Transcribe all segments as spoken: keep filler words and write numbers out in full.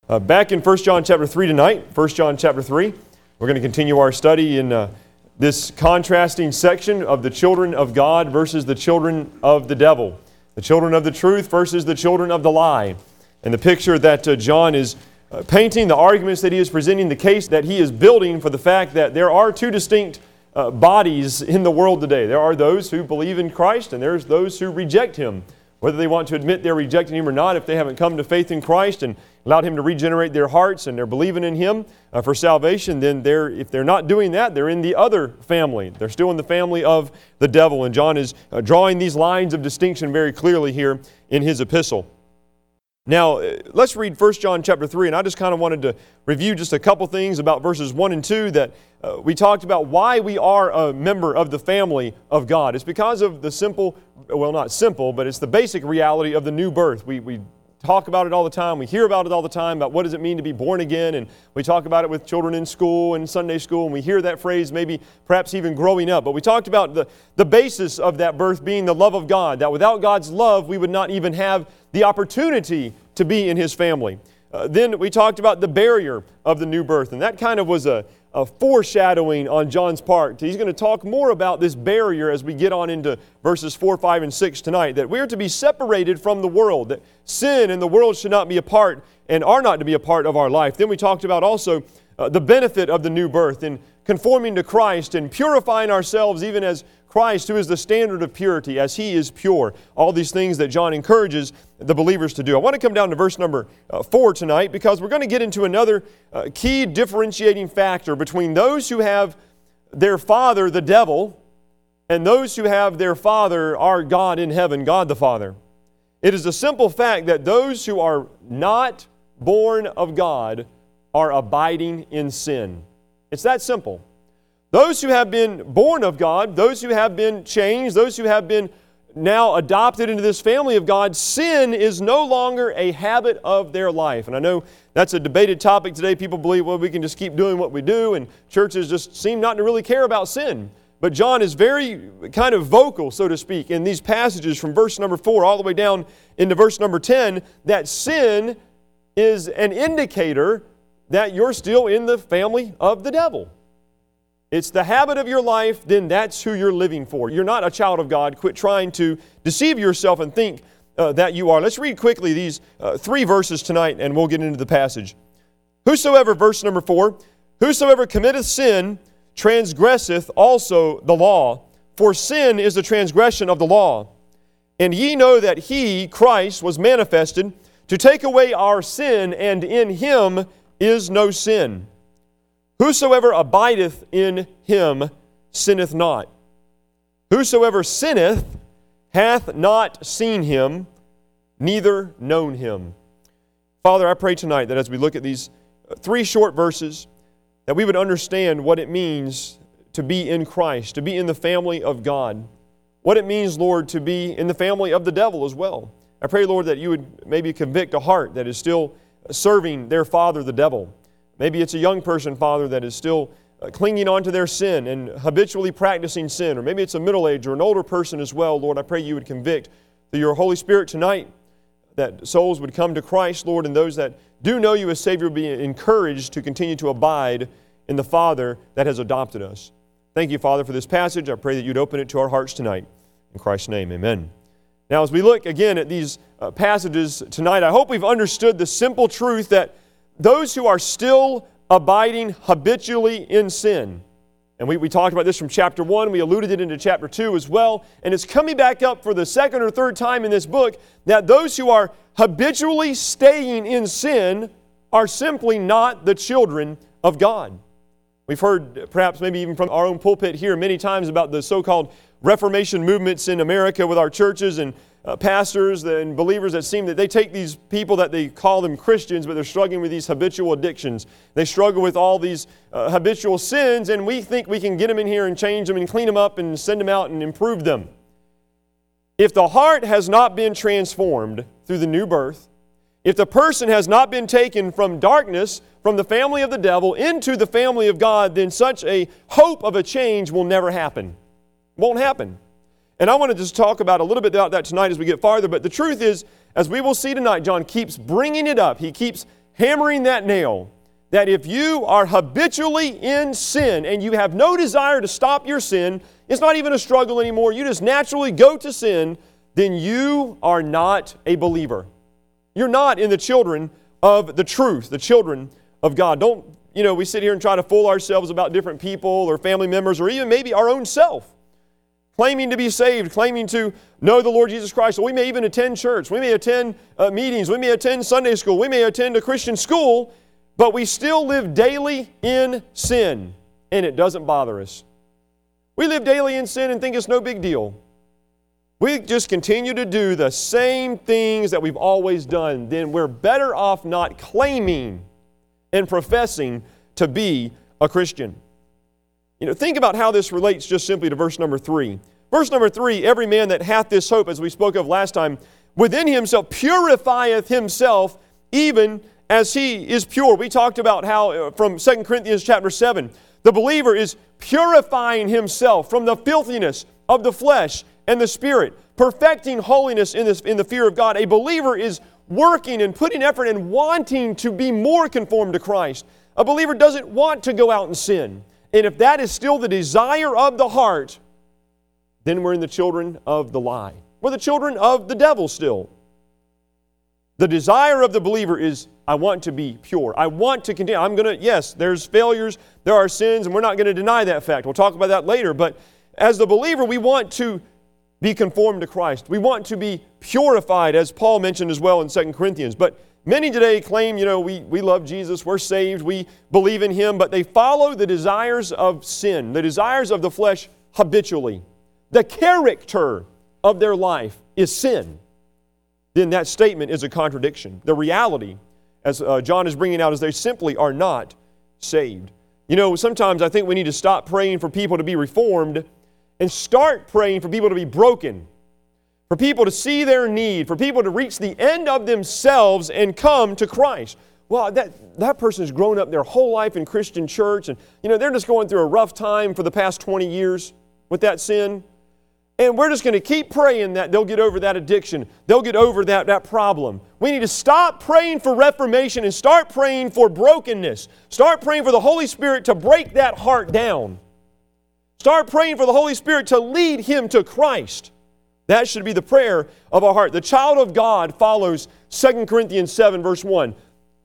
Uh, back in First John chapter three tonight, First John chapter three, we're going to continue our study in uh, this contrasting section of the children of God versus the children of the devil. The children of the truth versus the children of the lie. And the picture that uh, John is uh, painting, the arguments that he is presenting, the case that he is building for the fact that there are two distinct uh, bodies in the world today. There are those who believe in Christ and there's those who reject Him. Whether they want to admit they're rejecting Him or not, if they haven't come to faith in Christ and allowed Him to regenerate their hearts and they're believing in Him uh, for salvation, then they're, if they're not doing that, they're in the other family. They're still in the family of the devil. And John is uh, drawing these lines of distinction very clearly here in his epistle. Now, uh, let's read First John chapter three, and I just kind of wanted to review just a couple things about verses one and two that uh, we talked about why we are a member of the family of God. It's because of the simple, well, not simple, but it's the basic reality of the new birth. We, we talk about it all the time. We hear about it all the time, about what does it mean to be born again, and we talk about it with children in school and Sunday school, and we hear that phrase maybe perhaps even growing up. But we talked about the, the basis of that birth being the love of God, that without God's love, we would not even have the opportunity to be in His family. Uh, then we talked about the barrier of the new birth, and that kind of was a, a foreshadowing on John's part. He's going to talk more about this barrier as we get on into verses four, five, and six tonight, that we're to be separated from the world, that sin and the world should not be a part and are not to be a part of our life. Then we talked about also uh, the benefit of the new birth in conforming to Christ and purifying ourselves even as Christ, who is the standard of purity, as He is pure. All these things that John encourages the believers to do. I want to come down to verse number uh, four tonight because we're going to get into another uh, key differentiating factor between those who have their father, the devil, and those who have their father, our God in heaven, God the Father. It is a simple fact that those who are not born of God are abiding in sin. It's that simple. Those who have been born of God, those who have been changed, those who have been now adopted into this family of God, sin is no longer a habit of their life. And I know that's a debated topic today. People believe, well, we can just keep doing what we do, and churches just seem not to really care about sin. But John is very kind of vocal, so to speak, in these passages from verse number four all the way down into verse number ten, that sin is an indicator that you're still in the family of the devil. It's the habit of your life, then that's who you're living for. You're not a child of God. Quit trying to deceive yourself and think uh, that you are. Let's read quickly these uh, three verses tonight and we'll get into the passage. Whosoever, verse number four, whosoever committeth sin transgresseth also the law, for sin is the transgression of the law. And ye know that He, Christ, was manifested to take away our sin, and in Him is no sin. Whosoever abideth in Him sinneth not. Whosoever sinneth hath not seen Him, neither known Him. Father, I pray tonight that as we look at these three short verses, that we would understand what it means to be in Christ, to be in the family of God. What it means, Lord, to be in the family of the devil as well. I pray, Lord, that you would maybe convict a heart that is still serving their father, the devil. Maybe it's a young person, Father, that is still uh, clinging on to their sin and habitually practicing sin. Or maybe it's a middle-aged or an older person as well. Lord, I pray you would convict through your Holy Spirit tonight that souls would come to Christ, Lord, and those that do know you as Savior be encouraged to continue to abide in the Father that has adopted us. Thank you, Father, for this passage. I pray that you'd open it to our hearts tonight. In Christ's name, amen. Now, as we look again at these uh, passages tonight, I hope we've understood the simple truth that those who are still abiding habitually in sin, and we, we talked about this from chapter one, we alluded it into chapter two as well, and it's coming back up for the second or third time in this book, that those who are habitually staying in sin are simply not the children of God. We've heard perhaps maybe even from our own pulpit here many times about the so-called Reformation movements in America with our churches and uh, pastors and believers that seem that they take these people that they call them Christians, but they're struggling with these habitual addictions. They struggle with all these uh, habitual sins, and we think we can get them in here and change them and clean them up and send them out and improve them. If the heart has not been transformed through the new birth, if the person has not been taken from darkness, from the family of the devil, into the family of God, then such a hope of a change will never happen. Won't happen. And I want to just talk about a little bit about that tonight as we get farther, but the truth is, as we will see tonight, John keeps bringing it up. He keeps hammering that nail that if you are habitually in sin and you have no desire to stop your sin, it's not even a struggle anymore, you just naturally go to sin, then you are not a believer. You're not in the children of the truth, the children of God. Don't, you know, we sit here and try to fool ourselves about different people or family members or even maybe our own self, claiming to be saved, claiming to know the Lord Jesus Christ. So we may even attend church. We may attend uh, meetings. We may attend Sunday school. We may attend a Christian school, but we still live daily in sin, and it doesn't bother us. We live daily in sin and think it's no big deal. We just continue to do the same things that we've always done. Then we're better off not claiming and professing to be a Christian. You know, think about how this relates just simply to verse number three. Verse number three, every man that hath this hope, as we spoke of last time, within himself purifieth himself even as he is pure. We talked about how uh, from Second Corinthians chapter seven, the believer is purifying himself from the filthiness of the flesh and the spirit, perfecting holiness in, this, in the fear of God. A believer is working and putting effort and wanting to be more conformed to Christ. A believer doesn't want to go out and sin. And if that is still the desire of the heart, then we're in the children of the lie. We're the children of the devil still. The desire of the believer is, I want to be pure. I want to continue. I'm going to, yes, there's failures, there are sins, and we're not going to deny that fact. We'll talk about that later. But as the believer, we want to be conformed to Christ. We want to be purified, as Paul mentioned as well in Second Corinthians. But many today claim, you know, we, we love Jesus, we're saved, we believe in Him, but they follow the desires of sin, the desires of the flesh habitually. The character of their life is sin. Then that statement is a contradiction. The reality, as uh, John is bringing out, is they simply are not saved. You know, sometimes I think we need to stop praying for people to be reformed and start praying for people to be broken, for people to see their need, for people to reach the end of themselves and come to Christ. Well, that, that person's grown up their whole life in Christian church, and you know they're just going through a rough time for the past twenty years with that sin. And we're just going to keep praying that they'll get over that addiction. They'll get over that, that problem. We need to stop praying for reformation and start praying for brokenness. Start praying for the Holy Spirit to break that heart down. Start praying for the Holy Spirit to lead him to Christ. That should be the prayer of our heart. The child of God follows Second Corinthians seven, verse one.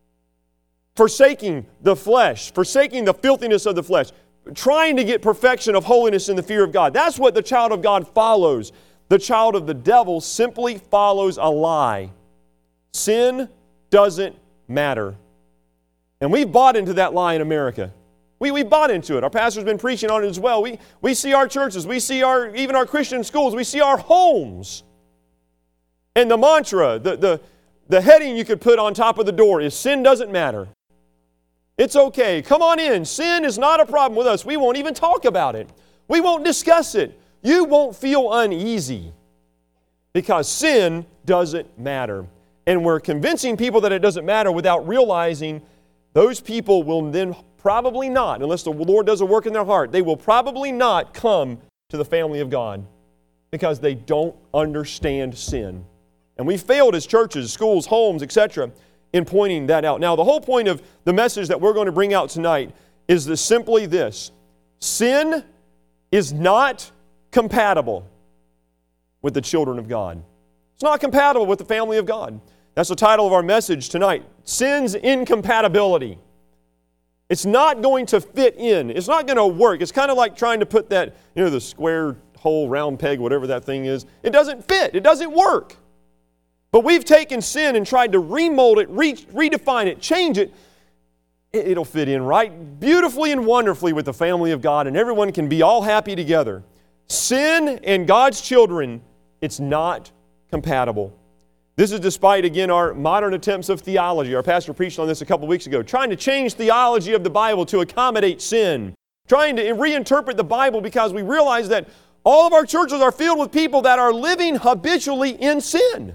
Forsaking the flesh, forsaking the filthiness of the flesh, trying to get perfection of holiness in the fear of God. That's what the child of God follows. The child of the devil simply follows a lie. Sin doesn't matter. And we've bought into that lie in America. We, we bought into it. Our pastor's been preaching on it as well. We, we see our churches, we see our even our Christian schools, we see our homes. And the mantra, the, the, the heading you could put on top of the door is sin doesn't matter. It's okay. Come on in. Sin is not a problem with us. We won't even talk about it. We won't discuss it. You won't feel uneasy because sin doesn't matter. And we're convincing people that it doesn't matter without realizing those people will then probably not, unless the Lord does a work in their heart, they will probably not come to the family of God because they don't understand sin. And we failed as churches, schools, homes, et cetera, in pointing that out. Now, the whole point of the message that we're going to bring out tonight is this, simply this. Sin is not compatible with the children of God. It's not compatible with the family of God. That's the title of our message tonight. Sin's incompatibility. It's not going to fit in. It's not going to work. It's kind of like trying to put that, you know, the square hole, round peg, whatever that thing is. It doesn't fit. It doesn't work. But we've taken sin and tried to remold it, re- redefine it, change it. It'll fit in right beautifully and wonderfully with the family of God, and everyone can be all happy together. Sin and God's children, it's not compatible. This is despite, again, our modern attempts of theology. Our pastor preached on this a couple weeks ago, trying to change theology of the Bible to accommodate sin, trying to reinterpret the Bible because we realize that all of our churches are filled with people that are living habitually in sin.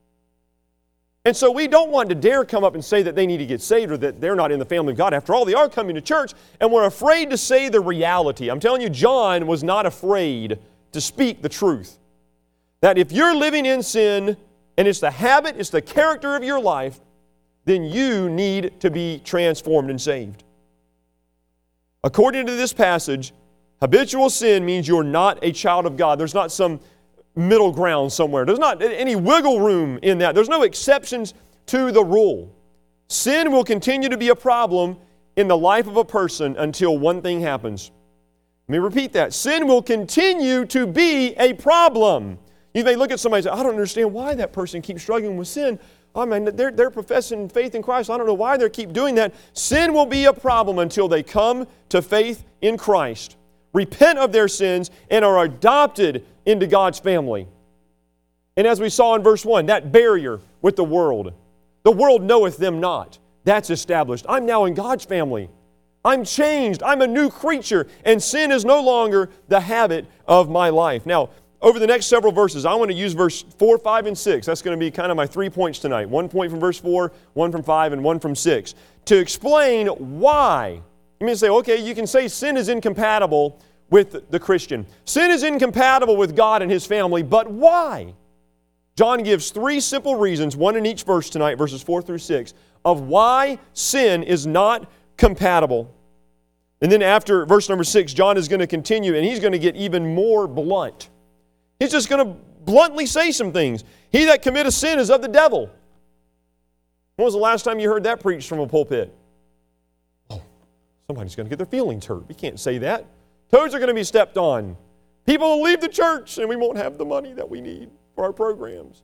And so we don't want to dare come up and say that they need to get saved or that they're not in the family of God. After all, they are coming to church, and we're afraid to say the reality. I'm telling you, John was not afraid to speak the truth. That if you're living in sin, and it's the habit, it's the character of your life, then you need to be transformed and saved. According to this passage, habitual sin means you're not a child of God. There's not some middle ground somewhere. There's not any wiggle room in that. There's no exceptions to the rule. Sin will continue to be a problem in the life of a person until one thing happens. Let me repeat that. Sin will continue to be a problem. You may look at somebody and say, I don't understand why that person keeps struggling with sin. I mean, they're, they're professing faith in Christ. I don't know why they keep doing that. Sin will be a problem until they come to faith in Christ, repent of their sins, and are adopted into God's family. And as we saw in verse one, that barrier with the world, the world knoweth them not. That's established. I'm now in God's family. I'm changed. I'm a new creature. And sin is no longer the habit of my life. Now, over the next several verses, I want to use verse four, five, and six. That's going to be kind of my three points tonight. One point from verse four, one from five, and one from six. To explain why. You mean to say, okay, you can say sin is incompatible with the Christian. Sin is incompatible with God and His family, but why? John gives three simple reasons, one in each verse tonight, verses four through six, of why sin is not compatible. And then after verse number six, John is going to continue, and he's going to get even more blunt. He's just going to bluntly say some things. He that committeth sin is of the devil. When was the last time you heard that preached from a pulpit? Oh, somebody's going to get their feelings hurt. We can't say that. Toes are going to be stepped on. People will leave the church, and we won't have the money that we need for our programs.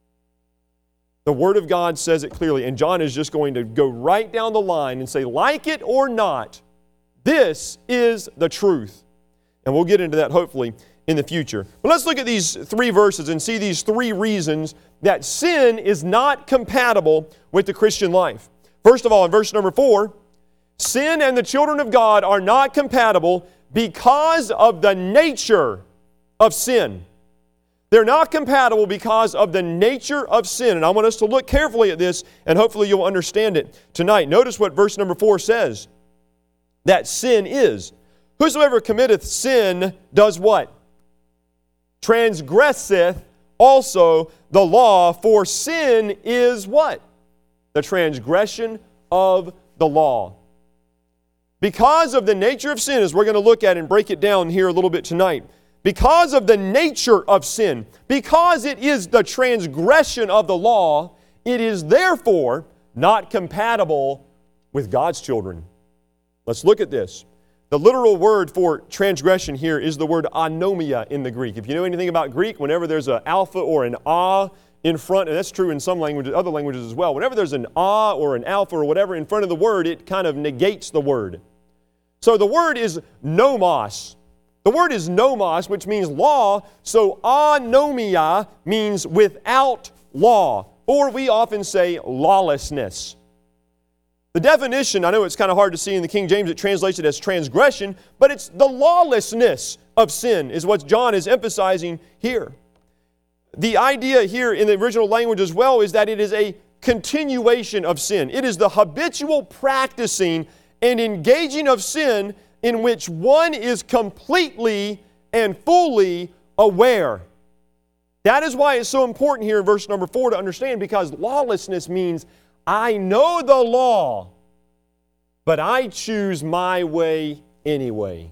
The Word of God says it clearly, and John is just going to go right down the line and say, like it or not, this is the truth. And we'll get into that hopefully in the future. But let's look at these three verses and see these three reasons that sin is not compatible with the Christian life. First of all, in verse number four, sin and the children of God are not compatible because of the nature of sin. They're not compatible because of the nature of sin. And I want us to look carefully at this, and hopefully you'll understand it tonight. Notice what verse number four says. That sin is. Whosoever committeth sin does what? Transgresseth also the law, for sin is what? The transgression of the law. Because of the nature of sin, as we're going to look at and break it down here a little bit tonight, because of the nature of sin, because it is the transgression of the law, it is therefore not compatible with God's children. Let's look at this. The literal word for transgression here is the word anomia in the Greek. If you know anything about Greek, whenever there's an alpha or an a in front, and that's true in some languages, other languages as well, whenever there's an a or an alpha or whatever in front of the word, it kind of negates the word. So the word is nomos. The word is nomos, which means law, so anomia means without law, or we often say lawlessness. The definition, I know it's kind of hard to see in the King James, it translates it as transgression, but it's the lawlessness of sin is what John is emphasizing here. The idea here in the original language as well is that it is a continuation of sin. It is the habitual practicing and engaging of sin in which one is completely and fully aware. That is why it's so important here in verse number four to understand, because lawlessness means I know the law, but I choose my way anyway.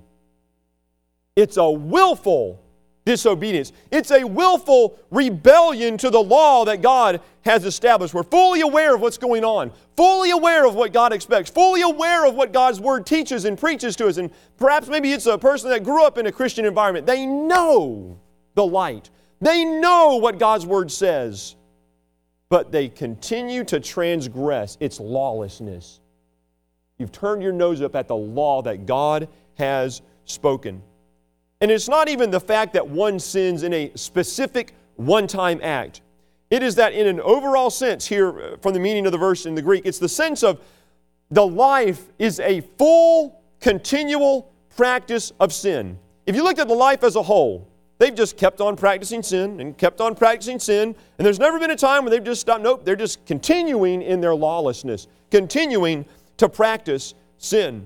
It's a willful disobedience. It's a willful rebellion to the law that God has established. We're fully aware of what's going on, fully aware of what God expects, fully aware of what God's Word teaches and preaches to us. And perhaps maybe it's a person that grew up in a Christian environment. They know the light. They know what God's Word says. But they continue to transgress. It's lawlessness. You've turned your nose up at the law that God has spoken. And it's not even the fact that one sins in a specific one-time act. It is that in an overall sense here from the meaning of the verse in the Greek, it's the sense of the life is a full, continual practice of sin. If you looked at the life as a whole, they've just kept on practicing sin and kept on practicing sin, and there's never been a time when they've just stopped. Nope, they're just continuing in their lawlessness, continuing to practice sin.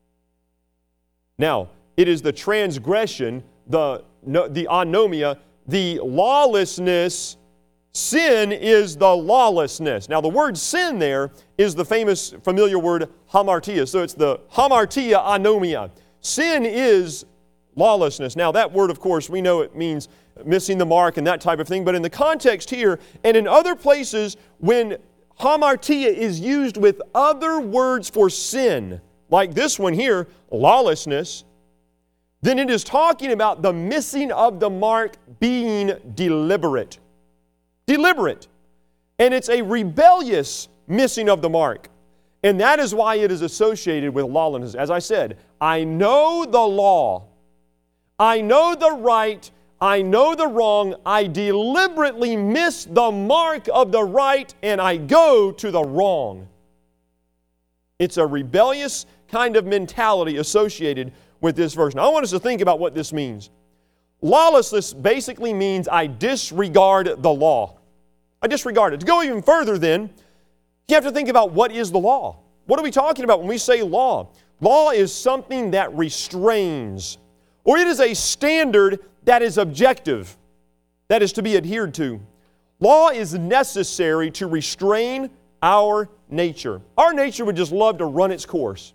Now, it is the transgression, the, the anomia, the lawlessness Sin is the lawlessness. Now the word sin there is the famous familiar word hamartia. So it's the hamartia anomia. Sin is lawlessness. Now that word, of course, we know it means missing the mark and that type of thing. But in the context here and in other places, when hamartia is used with other words for sin, like this one here, lawlessness, then it is talking about the missing of the mark being deliberate. Deliberate. And it's a rebellious missing of the mark. And that is why it is associated with lawlessness. As I said, I know the law. I know the right. I know the wrong. I deliberately miss the mark of the right and I go to the wrong. It's a rebellious kind of mentality associated with this verse. Now, I want us to think about what this means. Lawlessness basically means I disregard the law. I disregard it. To go even further then, you have to think about what is the law. What are we talking about when we say law? Law is something that restrains, or it is a standard that is objective, that is to be adhered to. Law is necessary to restrain our nature. Our nature would just love to run its course.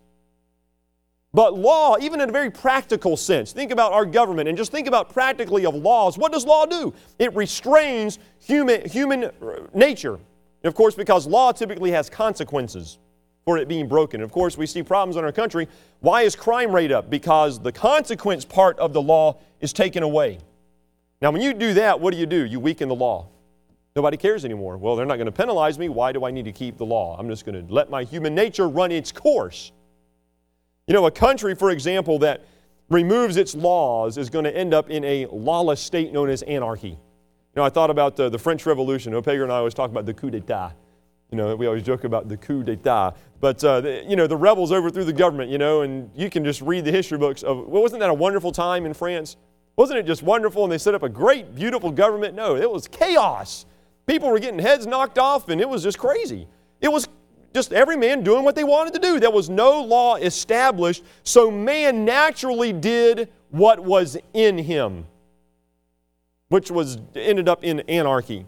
But law, even in a very practical sense, think about our government and just think about practically of laws. What does law do? It restrains human, human nature. And of course, because law typically has consequences for it being broken. Of course, we see problems in our country. Why is crime rate up? Because the consequence part of the law is taken away. Now, when you do that, what do you do? You weaken the law. Nobody cares anymore. Well, they're not going to penalize me. Why do I need to keep the law? I'm just going to let my human nature run its course. You know, a country, for example, that removes its laws is going to end up in a lawless state known as anarchy. You know, I thought about uh, the French Revolution. Opega and I always talk about the coup d'etat. You know, we always joke about the coup d'etat. But, uh, the, you know, the rebels overthrew the government, you know, and you can just read the history books of, well, wasn't that a wonderful time in France? Wasn't it just wonderful? And they set up a great, beautiful government? No, it was chaos. People were getting heads knocked off, and it was just crazy. It was just every man doing what they wanted to do. There was no law established, so man naturally did what was in him, which was ended up in anarchy.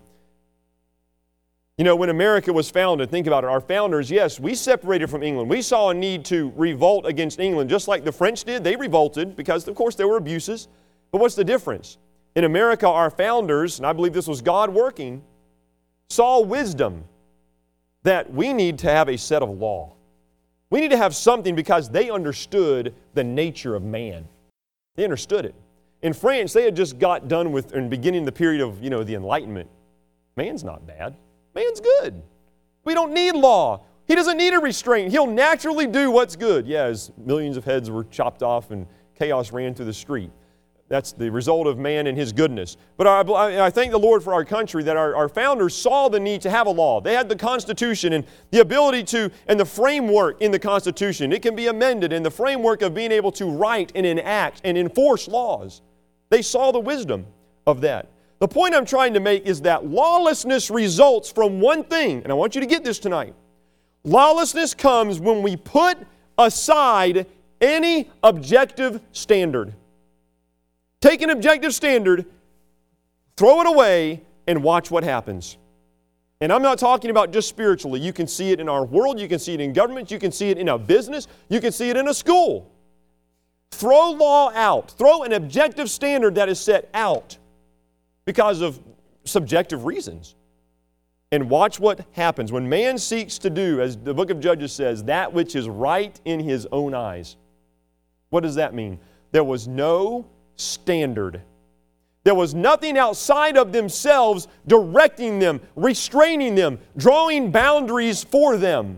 You know, when America was founded, think about it, our founders, yes, we separated from England. We saw a need to revolt against England, just like the French did. They revolted because, of course, there were abuses. But what's the difference? In America, our founders, and I believe this was God working, saw wisdom that we need to have a set of law. We need to have something because they understood the nature of man. They understood it. In France, they had just got done with, and beginning the period of, you know, the Enlightenment. Man's not bad. Man's good. We don't need law. He doesn't need a restraint. He'll naturally do what's good. Yeah, as millions of heads were chopped off and chaos ran through the street. That's the result of man and his goodness. But I, I thank the Lord for our country that our, our founders saw the need to have a law. They had the Constitution and the ability to, and the framework in the Constitution. It can be amended in the framework of being able to write and enact and enforce laws. They saw the wisdom of that. The point I'm trying to make is that lawlessness results from one thing, and I want you to get this tonight. Lawlessness comes when we put aside any objective standard. Take an objective standard, throw it away, and watch what happens. And I'm not talking about just spiritually. You can see it in our world, you can see it in government, you can see it in a business, you can see it in a school. Throw law out. Throw an objective standard that is set out because of subjective reasons. And watch what happens. When man seeks to do, as the book of Judges says, that which is right in his own eyes. What does that mean? There was no standard. There was nothing outside of themselves directing them, restraining them, drawing boundaries for them.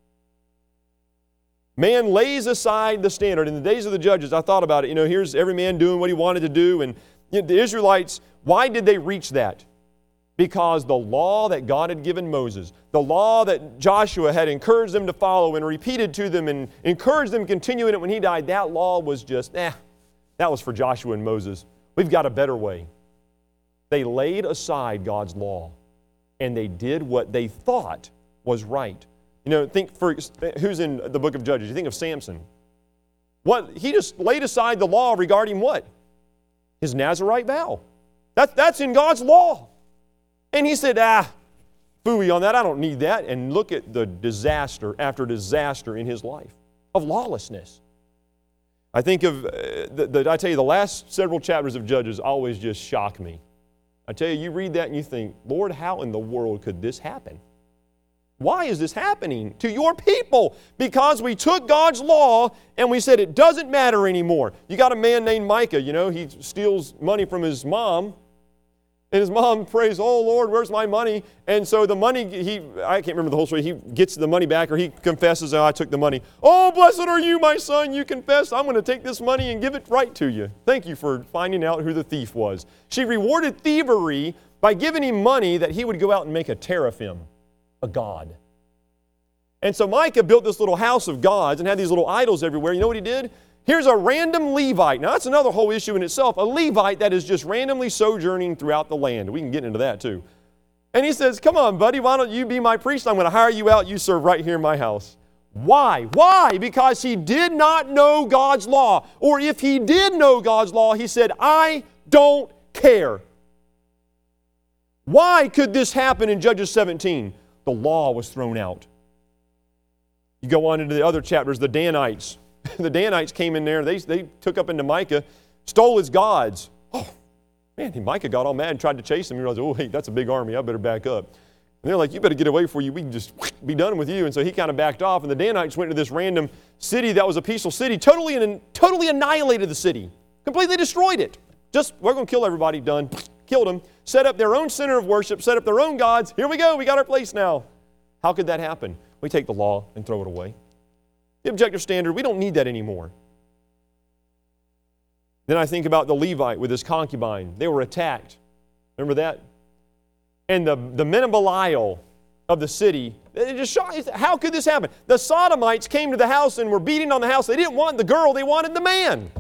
Man lays aside the standard. In the days of the judges, I thought about it. You know, here's every man doing what he wanted to do. And you know, the Israelites, why did they reach that? Because the law that God had given Moses, the law that Joshua had encouraged them to follow and repeated to them and encouraged them to continue in it when he died, that law was just, eh, that was for Joshua and Moses. We've got a better way. They laid aside God's law and they did what they thought was right. You know, think for who's in the book of Judges. You think of Samson. What he just laid aside the law regarding what? His Nazirite vow. That, that's in God's law. And he said, ah, phooey on that, I don't need that. And look at the disaster after disaster in his life of lawlessness. I think of, uh, the, the, I tell you, the last several chapters of Judges always just shock me. I tell you, you read that and you think, Lord, how in the world could this happen? Why is this happening to your people? Because we took God's law and we said it doesn't matter anymore. You got a man named Micah, you know, he steals money from his mom. And his mom prays, oh, Lord, where's my money? And so the money, he I can't remember the whole story. He gets the money back, or he confesses, oh, I took the money. Oh, blessed are you, my son. You confessed. I'm going to take this money and give it right to you. Thank you for finding out who the thief was. She rewarded thievery by giving him money that he would go out and make a teraphim, a god. And so Micah built this little house of gods and had these little idols everywhere. You know what he did? Here's a random Levite. Now, that's another whole issue in itself. A Levite that is just randomly sojourning throughout the land. We can get into that too. And he says, come on, buddy, why don't you be my priest? I'm going to hire you out. You serve right here in my house. Why? Why? Because he did not know God's law. Or if he did know God's law, he said, I don't care. Why could this happen in Judges seventeen? The law was thrown out. You go on into the other chapters, the Danites. The Danites came in there, they, they took up into Micah, stole his gods. Oh, man, Micah got all mad and tried to chase him. He realized, oh, hey, that's a big army, I better back up. And they're like, you better get away before you, we can just be done with you. And so he kind of backed off, and the Danites went to this random city that was a peaceful city, totally, totally annihilated the city, completely destroyed it. Just, we're going to kill everybody, done. Killed them, set up their own center of worship, set up their own gods. Here we go, we got our place now. How could that happen? We take the law and throw it away. The objective standard, we don't need that anymore. Then I think about the Levite with his concubine. They were attacked. Remember that? And the, the men of Belial of the city, it just shocked. How could this happen? The Sodomites came to the house and were beating on the house. They didn't want the girl, they wanted the man.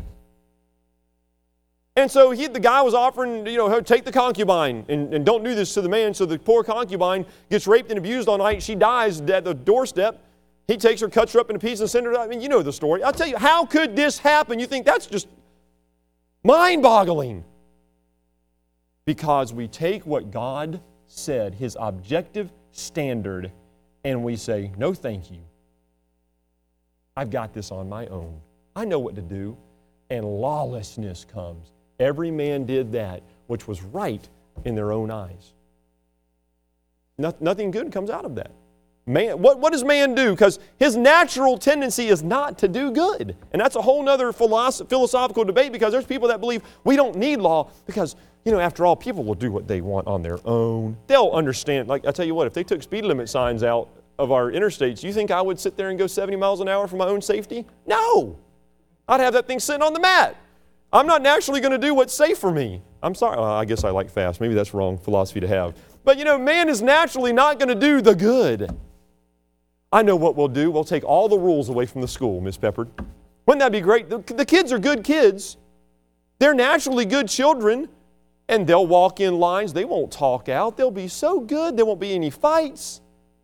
And so he, the guy was offering, you know, take the concubine and, and don't do this to the man. So the poor concubine gets raped and abused all night. She dies at the doorstep. He takes her, cuts her up into pieces, and sends her. I mean, you know the story. I'll tell you, how could this happen? You think that's just mind-boggling. Because we take what God said, His objective standard, and we say, no thank you. I've got this on my own. I know what to do. And lawlessness comes. Every man did that which was right in their own eyes. No, nothing good comes out of that. Man, what, what does man do? Because his natural tendency is not to do good. And that's a whole other philosoph- philosophical debate, because there's people that believe we don't need law because, you know, after all, people will do what they want on their own. They'll understand. Like, I tell you what, if they took speed limit signs out of our interstates, you think I would sit there and go seventy miles an hour for my own safety? No. I'd have that thing sitting on the mat. I'm not naturally going to do what's safe for me. I'm sorry. Well, I guess I like fast. Maybe that's wrong philosophy to have. But, you know, man is naturally not going to do the good. I know what we'll do. We'll take all the rules away from the school, Miss Peppard. Wouldn't that be great? The, the kids are good kids. They're naturally good children, and they'll walk in lines. They won't talk out. They'll be so good. There won't be any fights.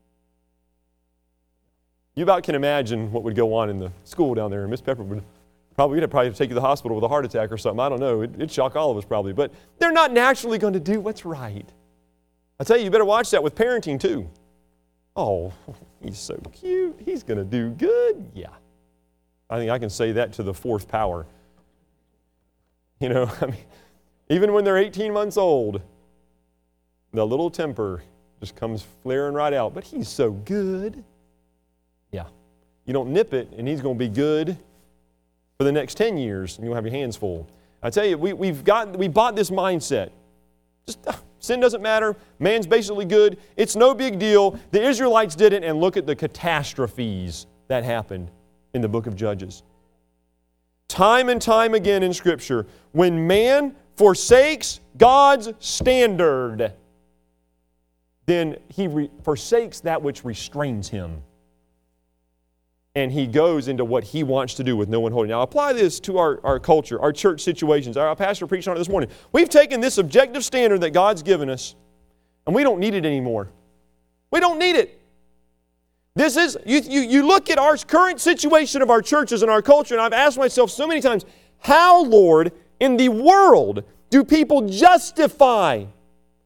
You about can imagine what would go on in the school down there. Miss Peppard would probably, we'd probably have to take you to the hospital with a heart attack or something. I don't know. It, it'd shock all of us probably. But they're not naturally going to do what's right. I tell you, you better watch that with parenting too. Oh, he's so cute. He's going to do good. Yeah. I think I can say that to the fourth power. You know, I mean, even when they're eighteen months old, the little temper just comes flaring right out. But he's so good. Yeah. You don't nip it, and he's going to be good for the next ten years, and you'll have your hands full. I tell you, we, we've got, we bought this mindset. Just, uh, sin doesn't matter. Man's basically good. It's no big deal. The Israelites did it, and look at the catastrophes that happened in the book of Judges. Time and time again in Scripture, when man forsakes God's standard, then he re- forsakes that which restrains him. And he goes into what he wants to do with no one holding. Now, apply this to our, our culture, our church situations. Our pastor preached on it this morning. We've taken this objective standard that God's given us, and we don't need it anymore. We don't need it. This is, you, you, you look at our current situation of our churches and our culture, and I've asked myself so many times, how, Lord, in the world do people justify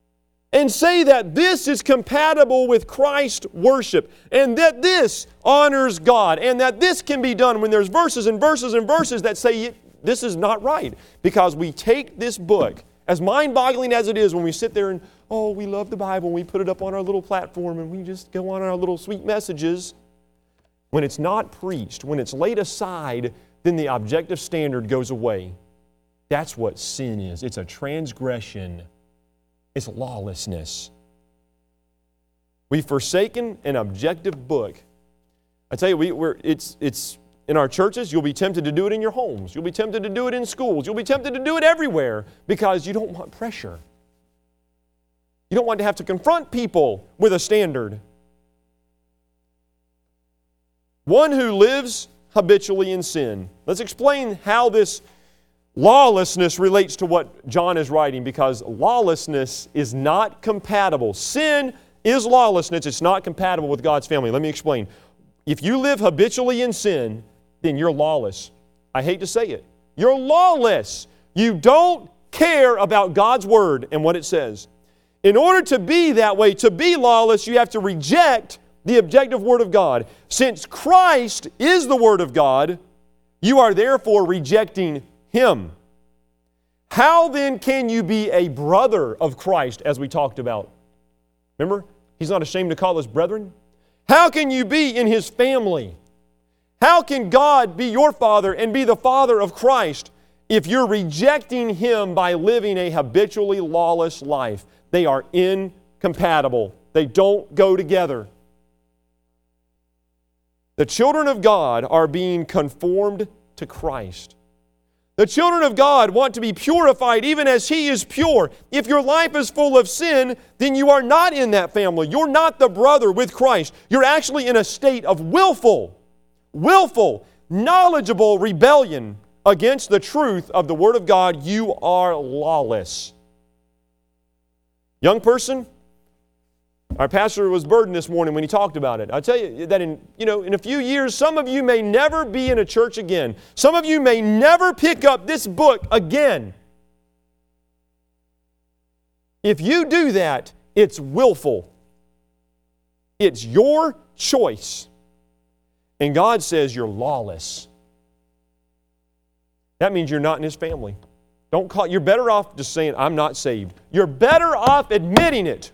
and say that this is compatible with Christ worship, and that this honors God, and that this can be done when there's verses and verses and verses that say this is not right. Because we take this book, as mind-boggling as it is when we sit there and, oh, we love the Bible, and we put it up on our little platform, and we just go on our little sweet messages. When it's not preached, when it's laid aside, then the objective standard goes away. That's what sin is. It's a transgression. It's lawlessness. We've forsaken an objective book. I tell you, we, we're, it's, it's in our churches. You'll be tempted to do it in your homes. You'll be tempted to do it in schools. You'll be tempted to do it everywhere because you don't want pressure. You don't want to have to confront people with a standard. One who lives habitually in sin. Let's explain how this lawlessness relates to what John is writing, because lawlessness is not compatible. Sin is lawlessness. It's not compatible with God's family. Let me explain. If you live habitually in sin, then you're lawless. I hate to say it. You're lawless. You don't care about God's Word and what it says. In order to be that way, to be lawless, you have to reject the objective Word of God. Since Christ is the Word of God, you are therefore rejecting Him. How then can you be a brother of Christ, as we talked about? Remember, He's not ashamed to call us brethren. How can you be in His family? How can God be your Father and be the Father of Christ if you're rejecting Him by living a habitually lawless life? They are incompatible. They don't go together. The children of God are being conformed to Christ. The children of God want to be purified even as He is pure. If your life is full of sin, then you are not in that family. You're not the brother with Christ. You're actually in a state of willful, willful, knowledgeable rebellion against the truth of the Word of God. You are lawless. Young person, our pastor was burdened this morning when he talked about it. I tell you that in, you know, in a few years, some of you may never be in a church again. Some of you may never pick up this book again. If you do that, it's willful. It's your choice. And God says you're lawless. That means you're not in His family. Don't call, you're better off just saying, I'm not saved. You're better off admitting it.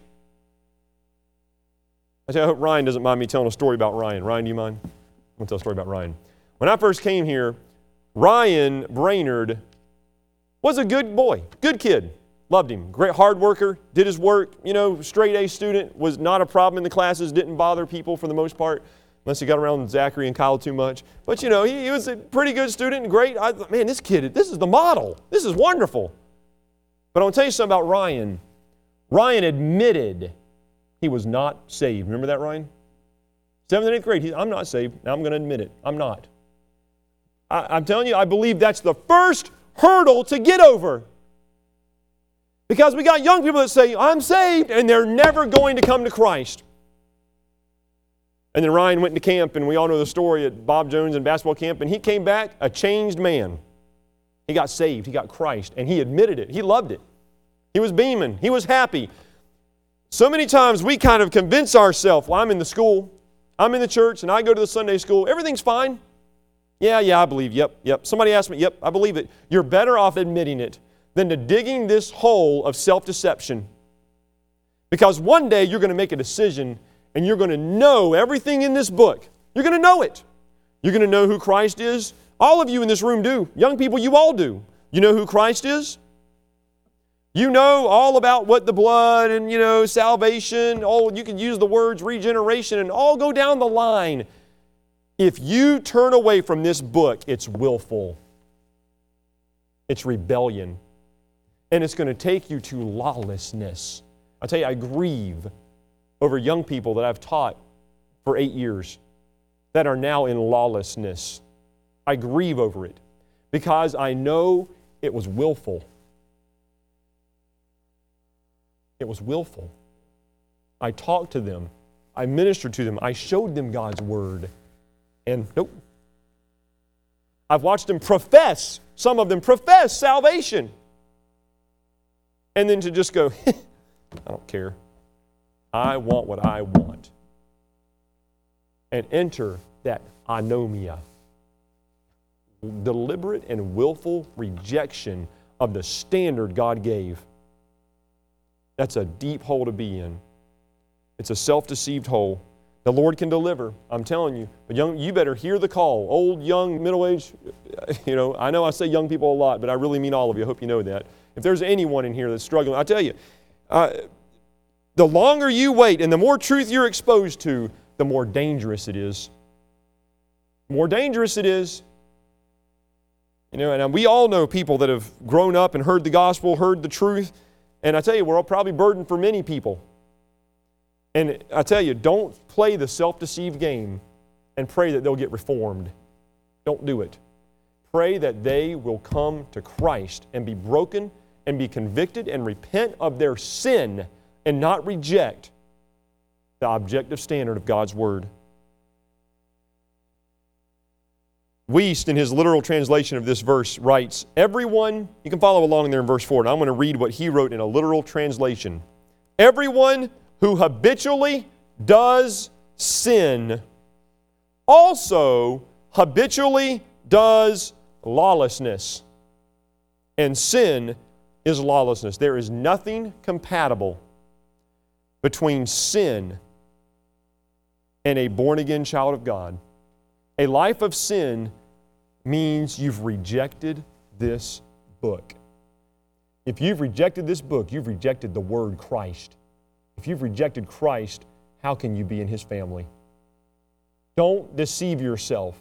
I tell you, I hope Ryan doesn't mind me telling a story about Ryan. Ryan, do you mind? I'm going to tell a story about Ryan. When I first came here, Ryan Brainerd was a good boy, good kid. Loved him. Great hard worker, did his work, you know, straight A student, was not a problem in the classes, didn't bother people for the most part, unless he got around Zachary and Kyle too much. But, you know, he, he was a pretty good student and great. I thought, man, this kid, this is the model. This is wonderful. But I want to tell you something about Ryan. Ryan admitted he was not saved. Remember that, Ryan? Seventh and eighth grade, he, I'm not saved. Now I'm going to admit it. I'm not. I, I'm telling you, I believe that's the first hurdle to get over. Because we got young people that say, I'm saved, and they're never going to come to Christ. And then Ryan went into camp, and we all know the story at Bob Jones and basketball camp, and he came back a changed man. He got saved. He got Christ, and he admitted it. He loved it. He was beaming. He was happy. So many times we kind of convince ourselves, well, I'm in the school, I'm in the church, and I go to the Sunday school. Everything's fine. Yeah, yeah, I believe. Yep, yep. Somebody asked me, yep, I believe it. You're better off admitting it than to digging this hole of self-deception. Because one day you're going to make a decision and you're going to know everything in this book. You're going to know it. You're going to know who Christ is. All of you in this room do. Young people, you all do. You know who Christ is? You know all about what the blood and, you know, salvation, all, you can use the words regeneration and all go down the line. If you turn away from this book, it's willful. It's rebellion. And it's going to take you to lawlessness. I tell you, I grieve over young people that I've taught for eight years that are now in lawlessness. I grieve over it because I know it was willful. It was willful. I talked to them. I ministered to them. I showed them God's Word. And nope. I've watched them profess, some of them profess salvation. And then to just go, I don't care. I want what I want. And enter that anomia. Deliberate and willful rejection of the standard God gave. That's a deep hole to be in. It's a self-deceived hole. The Lord can deliver, I'm telling you. But young, you better hear the call. Old, young, middle-aged, you know, I know I say young people a lot, but I really mean all of you. I hope you know that. If there's anyone in here that's struggling, I tell you, uh, the longer you wait and the more truth you're exposed to, the more dangerous it is. More dangerous it is. You know, and we all know people that have grown up and heard the gospel, heard the truth, and I tell you, we're all probably burdened for many people. And I tell you, don't play the self-deceived game and pray that they'll get reformed. Don't do it. Pray that they will come to Christ and be broken and be convicted and repent of their sin and not reject the objective standard of God's Word. Wuest, in his literal translation of this verse, writes, everyone, you can follow along there in verse four, and I'm going to read what he wrote in a literal translation. Everyone who habitually does sin also habitually does lawlessness. And sin is lawlessness. There is nothing compatible between sin and a born-again child of God. A life of sin means you've rejected this book. If you've rejected this book, you've rejected the word Christ. If you've rejected Christ, how can you be in His family? Don't deceive yourself.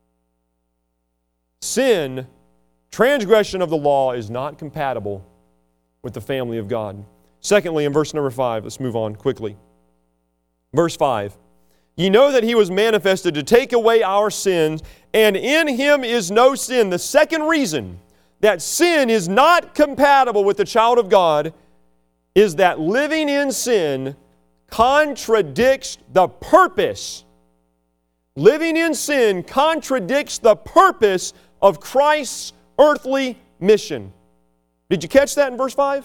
Sin, transgression of the law, is not compatible with the family of God. Secondly, in verse number five, let's move on quickly. Verse five, ye know that He was manifested to take away our sins, and in Him is no sin. The second reason that sin is not compatible with the child of God is that living in sin contradicts the purpose. Living in sin contradicts the purpose of Christ's earthly mission. Did you catch that in verse five?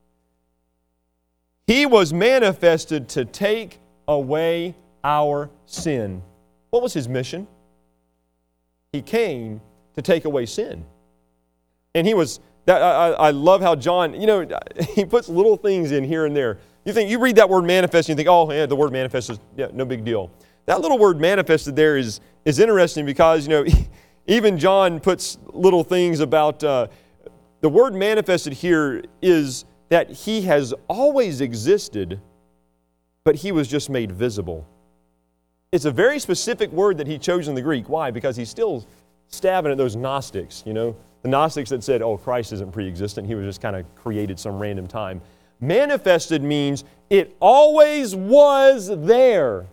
He was manifested to take away our sin. What was His mission? He came to take away sin. And He was, that, I, I love how John, you know, he puts little things in here and there. You think, you read that word manifest and you think, oh, yeah, the word manifest is, yeah, no big deal. That little word manifested there is, is interesting because, you know, even John puts little things about, uh, the word manifested here is that He has always existed, but He was just made visible. It's a very specific word that he chose in the Greek. Why? Because he's still stabbing at those Gnostics, you know. The Gnostics that said, oh, Christ isn't pre-existent. He was just kind of created some random time. Manifested means it always was there.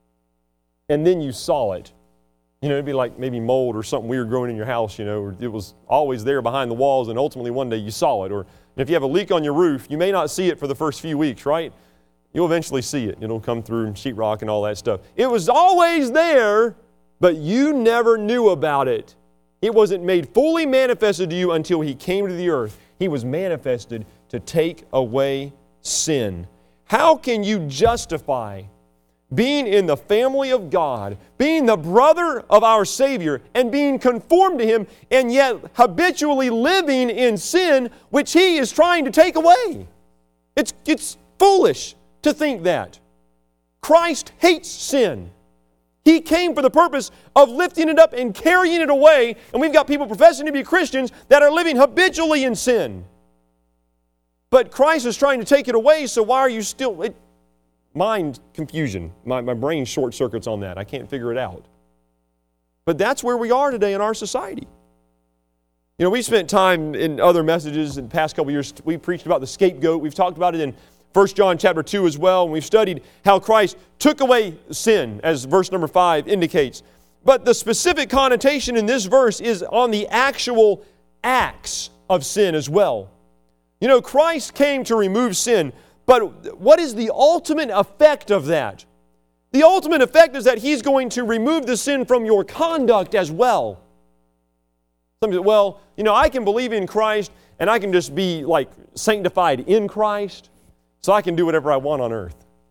And then you saw it. You know, it'd be like maybe mold or something weird growing in your house, you know, or it was always there behind the walls and ultimately one day you saw it. Or if you have a leak on your roof, you may not see it for the first few weeks, right? You'll eventually see it. It'll come through sheetrock and all that stuff. It was always there, but you never knew about it. It wasn't made fully manifested to you until He came to the earth. He was manifested to take away sin. How can you justify being in the family of God, being the brother of our Savior, and being conformed to Him, and yet habitually living in sin, which He is trying to take away? It's, it's foolish to think that. Christ hates sin. He came for the purpose of lifting it up and carrying it away, and we've got people professing to be Christians that are living habitually in sin. But Christ is trying to take it away, so why are you still... It, mind confusion. My, my brain short circuits on that. I can't figure it out. But that's where we are today in our society. You know, we spent time in other messages in the past couple of years. We preached about the scapegoat. We've talked about it in First John chapter two as well, and we've studied how Christ took away sin, as verse number five indicates. But the specific connotation in this verse is on the actual acts of sin as well. You know, Christ came to remove sin, but what is the ultimate effect of that? The ultimate effect is that He's going to remove the sin from your conduct as well. Some say, well, you know, I can believe in Christ and I can just be like sanctified in Christ. so I can do whatever I want on earth.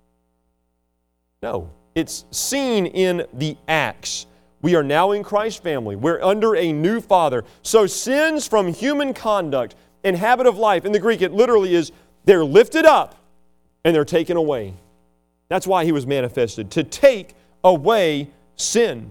No, it's seen in the acts. We are now in Christ's family. We're under a new Father. So sins from human conduct and habit of life, in the Greek it literally is, they're lifted up and they're taken away. That's why He was manifested, to take away sin.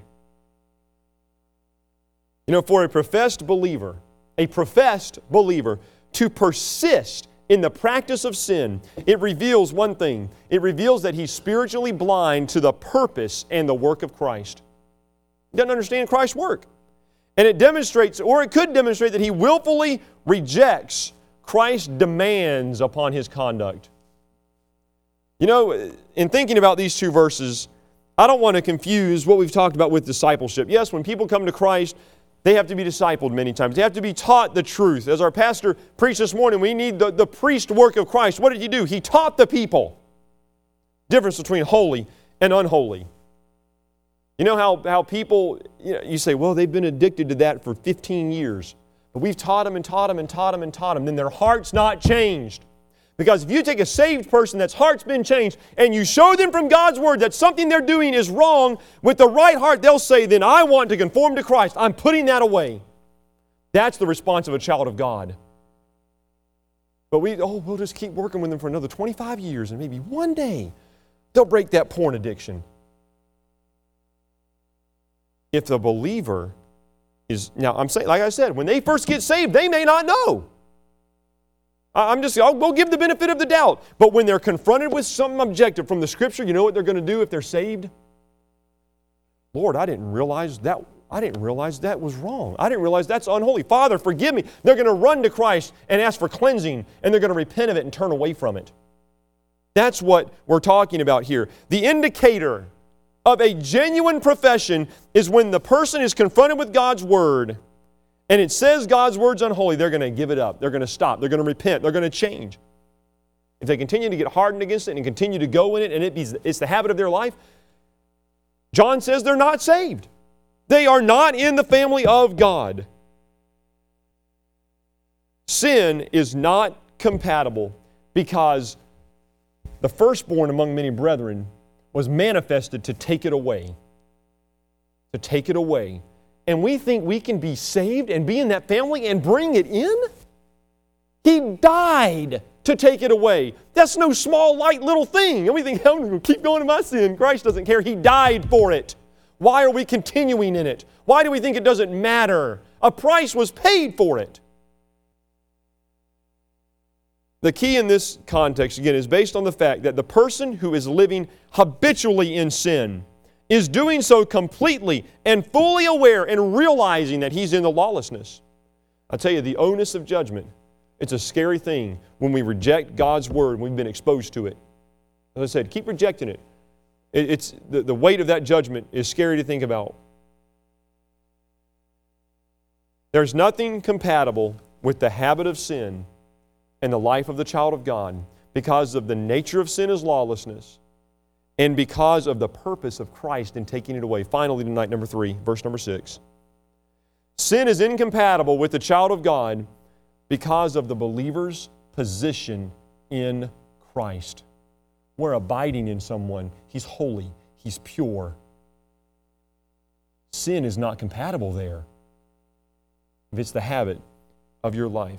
You know, for a professed believer, a professed believer, to persist in the practice of sin, it reveals one thing. It reveals that he's spiritually blind to the purpose and the work of Christ. He doesn't understand Christ's work. And it demonstrates, or it could demonstrate, that he willfully rejects Christ's demands upon his conduct. You know, in thinking about these two verses, I don't want to confuse what we've talked about with discipleship. Yes, when people come to Christ, they have to be discipled many times. They have to be taught the truth. As our pastor preached this morning, we need the, the priest work of Christ. What did He do? He taught the people. Difference between holy and unholy. You know how, how people, you know, you say, well, they've been addicted to that for fifteen years. But we've taught them and taught them and taught them and taught them. Then their heart's not changed. Because if you take a saved person that's heart's been changed and you show them from God's Word that something they're doing is wrong, with the right heart they'll say, then I want to conform to Christ. I'm putting that away. That's the response of a child of God. But we, oh, we'll just keep working with them for another twenty-five years and maybe one day they'll break that porn addiction. If the believer is, now I'm saying, like I said, when they first get saved, they may not know. I'm just, I'll, we'll give the benefit of the doubt. But when they're confronted with something objective from the Scripture, you know what they're going to do if they're saved? Lord, I didn't realize that, I didn't realize that was wrong. I didn't realize that's unholy. Father, forgive me. They're going to run to Christ and ask for cleansing, and they're going to repent of it and turn away from it. That's what we're talking about here. The indicator of a genuine profession is when the person is confronted with God's Word, and it says God's Word's unholy, they're going to give it up. They're going to stop. They're going to repent. They're going to change. If they continue to get hardened against it and continue to go in it, and it be, it's the habit of their life, John says they're not saved. They are not in the family of God. Sin is not compatible because the firstborn among many brethren was manifested to take it away. To take it away. And we think we can be saved and be in that family and bring it in? He died to take it away. That's no small, light, little thing. And we think, I'm going to keep going to my sin. Christ doesn't care. He died for it. Why are we continuing in it? Why do we think it doesn't matter? A price was paid for it. The key in this context, again, is based on the fact that the person who is living habitually in sin is doing so completely and fully aware and realizing that he's in the lawlessness. I tell you, the onus of judgment, it's a scary thing when we reject God's Word and we've been exposed to it. As I said, keep rejecting it. it it's the, the weight of that judgment is scary to think about. There's nothing compatible with the habit of sin and the life of the child of God because of the nature of sin is lawlessness, and because of the purpose of Christ in taking it away. Finally tonight, number three, verse number six. Sin is incompatible with the child of God because of the believer's position in Christ. We're abiding in someone. He's holy. He's pure. Sin is not compatible there if it's the habit of your life.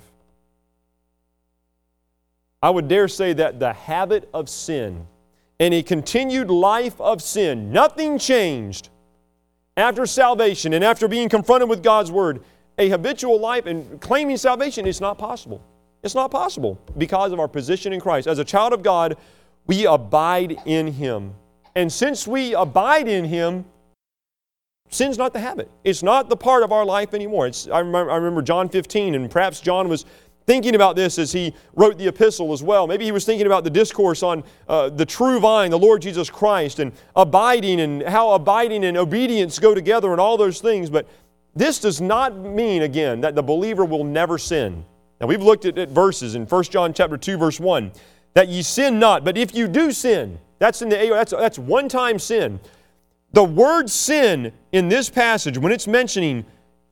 I would dare say that the habit of sin and a continued life of sin, nothing changed after salvation and after being confronted with God's Word. A habitual life and claiming salvation is not possible. It's not possible because of our position in Christ. As a child of God, we abide in Him. And since we abide in Him, sin's not the habit. It's not the part of our life anymore. It's, I, remember, I remember John fifteen, and perhaps John was thinking about this as he wrote the epistle as well. Maybe he was thinking about the discourse on uh, the true vine, the Lord Jesus Christ, and abiding and how abiding and obedience go together and all those things. But this does not mean, again, that the believer will never sin. Now, we've looked at, at verses in First John chapter two, verse one, that ye sin not, but if you do sin, that's in the that's, that's one-time sin. The word sin in this passage, when it's mentioning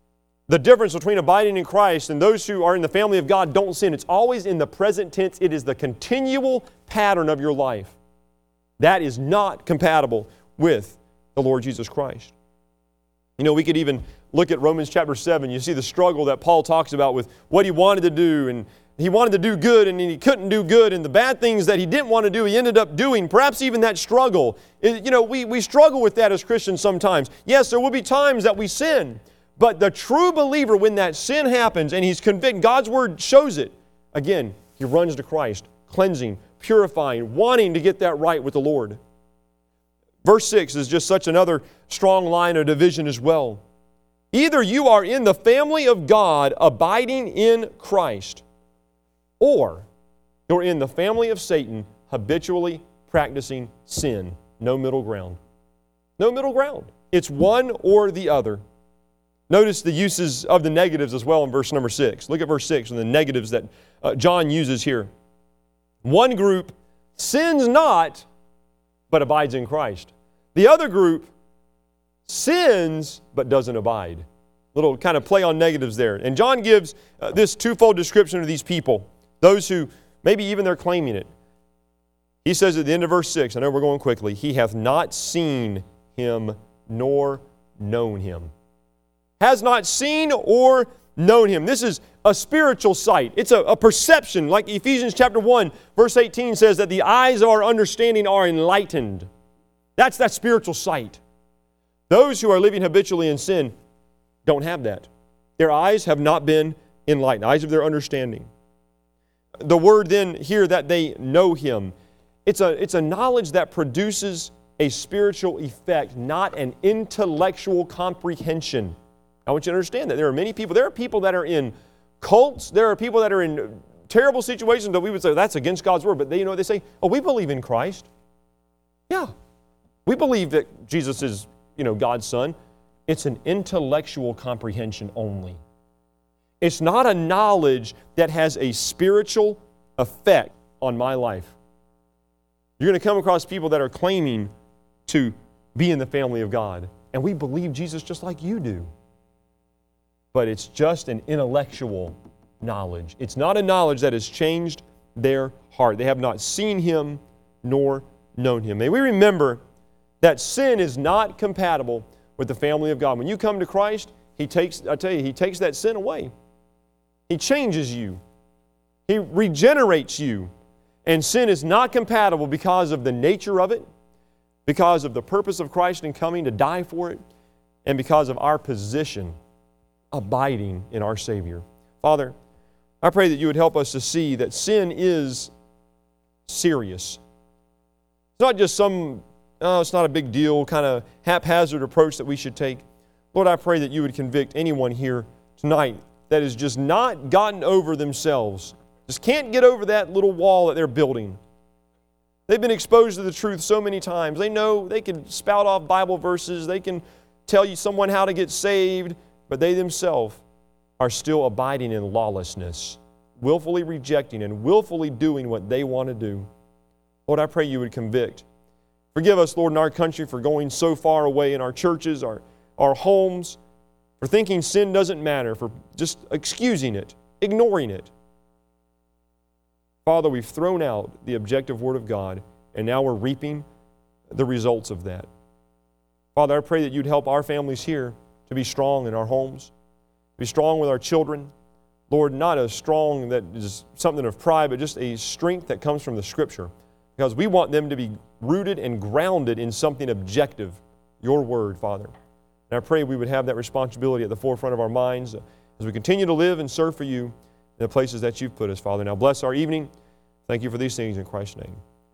The difference between abiding in Christ and those who are in the family of God don't sin. It's always in the present tense. It is the continual pattern of your life. That is not compatible with the Lord Jesus Christ. You know, we could even look at Romans chapter seven. You see the struggle that Paul talks about with what he wanted to do, and he wanted to do good and he couldn't do good, and the bad things that he didn't want to do, he ended up doing. Perhaps even that struggle. You know, we, we struggle with that as Christians sometimes. Yes, there will be times that we sin. But the true believer, when that sin happens and he's convicted, God's Word shows it. Again, he runs to Christ, cleansing, purifying, wanting to get that right with the Lord. Verse six is just such another strong line of division as well. Either you are in the family of God, abiding in Christ, or you're in the family of Satan, habitually practicing sin. No middle ground. No middle ground. It's one or the other. Notice the uses of the negatives as well in verse number six. Look at verse six and the negatives that uh, John uses here. One group sins not, but abides in Christ. The other group sins, but doesn't abide. Little kind of play on negatives there. And John gives uh, this twofold description of these people, those who maybe even they're claiming it. He says at the end of verse six, I know we're going quickly, he hath not seen him nor known him. Has not seen or known him. This is a spiritual sight. It's a, a perception. Like Ephesians chapter one, verse eighteen says that the eyes of our understanding are enlightened. That's that spiritual sight. Those who are living habitually in sin don't have that. Their eyes have not been enlightened, eyes of their understanding. The word then here that they know him, it's a, it's a knowledge that produces a spiritual effect, not an intellectual comprehension. I want you to understand that there are many people, there are people that are in cults, there are people that are in terrible situations that we would say, that's against God's Word, but they, you know, they say, oh, we believe in Christ. Yeah, we believe that Jesus is, you know, God's Son. It's an intellectual comprehension only. It's not a knowledge that has a spiritual effect on my life. You're going to come across people that are claiming to be in the family of God, and we believe Jesus just like you do. But it's just an intellectual knowledge. It's not a knowledge that has changed their heart. They have not seen him nor known him. May we remember that sin is not compatible with the family of God. When you come to Christ, He takes, I tell you, He takes that sin away. He changes you. He regenerates you. And sin is not compatible because of the nature of it, because of the purpose of Christ in coming to die for it, and because of our position abiding in our Savior. Father, I pray that you would help us to see that sin is serious. It's not just some, oh, it's not a big deal, kind of haphazard approach that we should take. Lord, I pray that you would convict anyone here tonight that has just not gotten over themselves, just can't get over that little wall that they're building. They've been exposed to the truth so many times. They know they can spout off Bible verses, they can tell you someone how to get saved, but they themselves are still abiding in lawlessness, willfully rejecting and willfully doing what they want to do. Lord, I pray you would convict. Forgive us, Lord, in our country for going so far away in our churches, our, our homes, for thinking sin doesn't matter, for just excusing it, ignoring it. Father, we've thrown out the objective Word of God, and now we're reaping the results of that. Father, I pray that you'd help our families here to be strong in our homes, be strong with our children. Lord, not a strong that is something of pride, but just a strength that comes from the Scripture. Because we want them to be rooted and grounded in something objective, your Word, Father. And I pray we would have that responsibility at the forefront of our minds as we continue to live and serve for you in the places that you've put us, Father. Now bless our evening. Thank you for these things in Christ's name.